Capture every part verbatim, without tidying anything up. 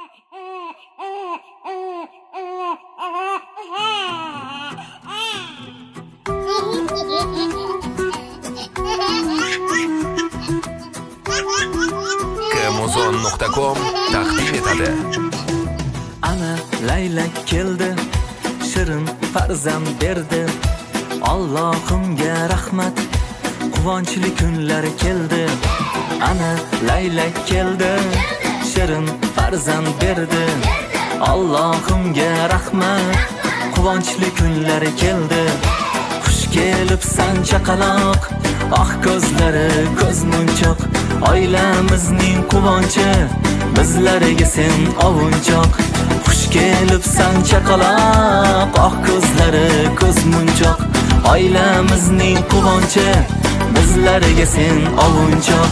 Amazon nuqta com taqdim etadi. Ana laylak keldi, shirin farzand berdi. Allohimga rahmat, quvonchli kunlar keldi. Ana laylak keldi, shirin farzand berdi. Allohimga rahmat, quvonchli kunlar keldi. Xush kelibsan chaqaloq, ah ko'zlari ko'zmunchoq. Oilamizning quvonchi, bizlarga sen ovunchoq. Xush kelibsan chaqaloq, ah ko'zlari ko'zmunchoq. Oilamizning quvonchi, bizlarga sen ovunchoq.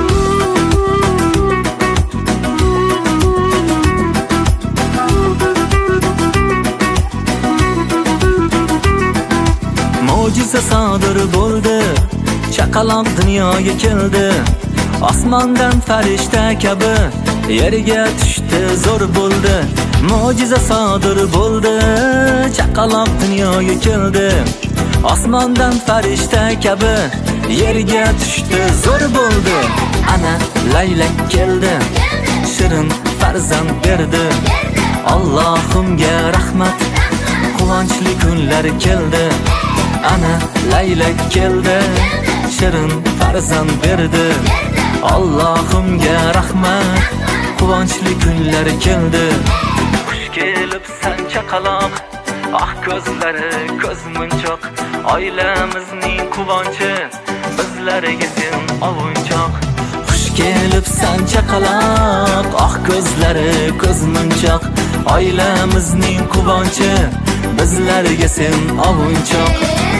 Mo'jiza sodir bo'ldi, chaqaloq dunyoga keldi. Osmondan farishta kabi yerga tushdi, zo'r bo'ldi. Mo'jiza sodir bo'ldi, chaqaloq dunyoga keldi. Osmondan farishta kabi yerga tushdi, zo'r bo'ldi. Ana laylak keldi, shirin farzand berdi. Allohimga rahmat, quvonchli kunlar keldi. Ana laylak keldi, shirin farzand berdi. Allohimga rahmat, quvonchli kunlar keldi. Xush kelibsan chaqaloq, ah ko'zlari ko'zmunchoq. Oilamizning quvonchi, bizlarga sen ovunchoq. Xush kelibsan chaqaloq, ah ko'zlari ko'zmunchoq. Oilamizning quvonchi, bizlarga sen ovunchoq.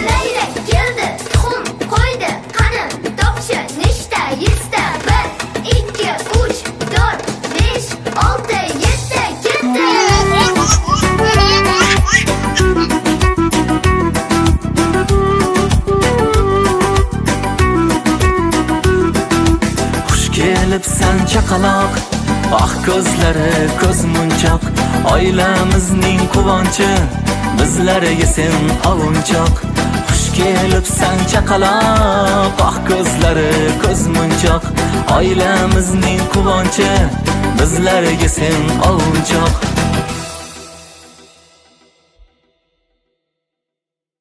Kelibsan chaqaloq, ah ko'zlari ko'zmunchoq. Oilamizning quvonchi, bizlarga sen ovunchoq. Xush kelibsan chaqaloq, ah ko'zlari ko'zmunchoq. Oilamizning quvonchi, bizlarga sen ovunchoq.